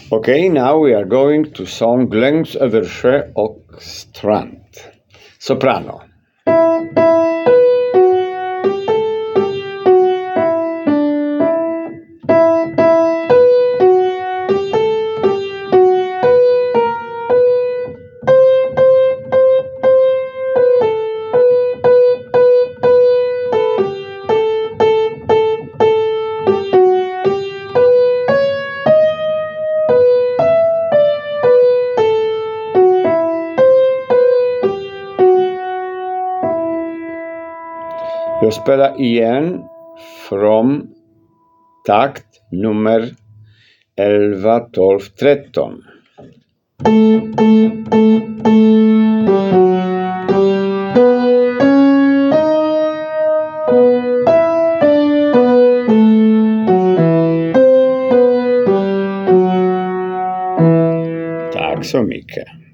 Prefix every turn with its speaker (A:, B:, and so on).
A: Okay, now we are going to song Längs över sjö och strand. Soprano. Jag spelar igen från takt nummer 11, 12, 13. Tack så mycket.